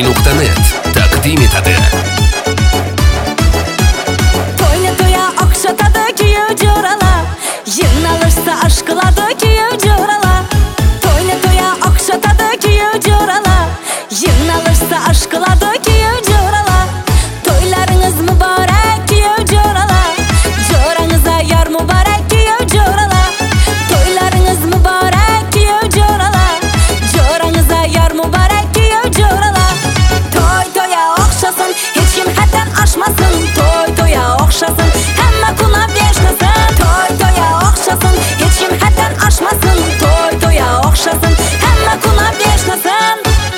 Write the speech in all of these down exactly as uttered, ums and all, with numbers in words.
Beruniy nuqta net taqdim etadi. To'yni to'ya oqshatadi kuyov jo'ralar, yig'nalishsa aşk qiladi kuyov jo'ralar. To'yni to'ya oqshatadi kuyov jo'ralar, yig'nalishsa aşk qiladi kuyov jo'ralar. To'ylaringiz muborak kuyov jo'ralar, jo'rangizga yor muborak kuyov jo'ralar. To'ylaringiz muborak kuyov jo'ralar, jo'rangizga yor muborak kuyov jo'ralar. To'y to'ya oqshasin, hech kim haddan oshmasin. To'y to'ya oqshasin, hamma kunab yashnasin. To'y to'ya oqshasin, hech kim haddan oshmasin. To'y to'ya oqshasin, hamma kunab yashnasin.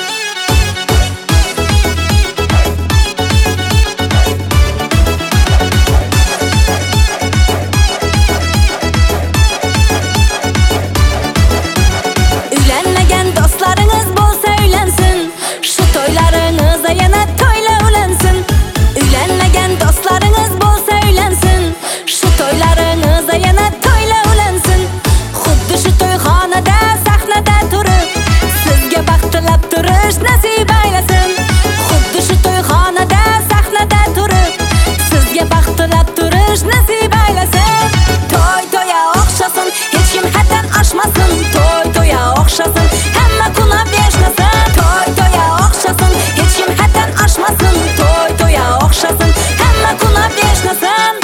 Uylanmagan do'stlaringiz bo'lsa uylansin, shu to'ylaringizda yana to'yla ulansin. Uylanmagan do'stlaringiz bo'lsa uylansin, shu to'ylaringizda yana to'yla ulansin. Xuddi shu to'yxonada sahnada turib, sizga baxt tilab turish nasib aylasin. Xuddi shu to'yxonada sahnada turib, sizga baxt tilab turish nasib aylasin. To'y to'ya oqshasin, hech kim haddan oshmasin. To'y to'ya oqshasin, hamma kunab yashnasin. To'y to'ya oqshasin, hech kim haddan oshmasin. To'y to'ya oqshasin, hamma kunab yashnasin.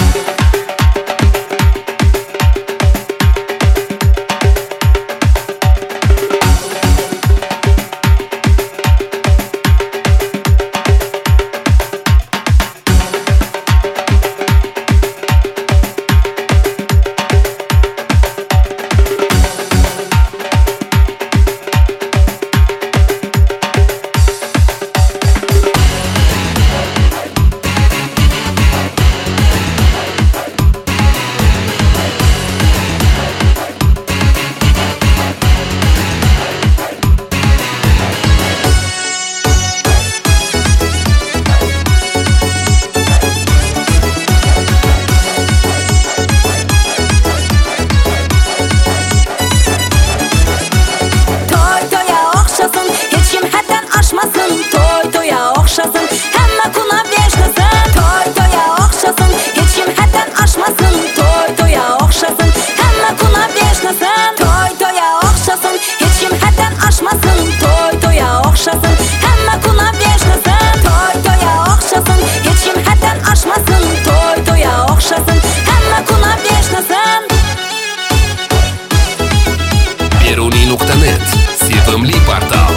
To'y to'ya oqshasin, hamma kunab yashnasin. To'y to'ya oqshasin, hech kim haddan oshmasin. To'y to'ya oqshasin, hamma kunab yashnasin. To'y to'ya oqshasin, hech kim haddan oshmasin. To'y to'ya oqshasin, hamma kunab yashnasin. To'y to'ya oqshasin, hech kim haddan oshmasin. To'y to'ya oqshasin, hamma kunab yashnasin. Beruniy nuqta net sevimli portal.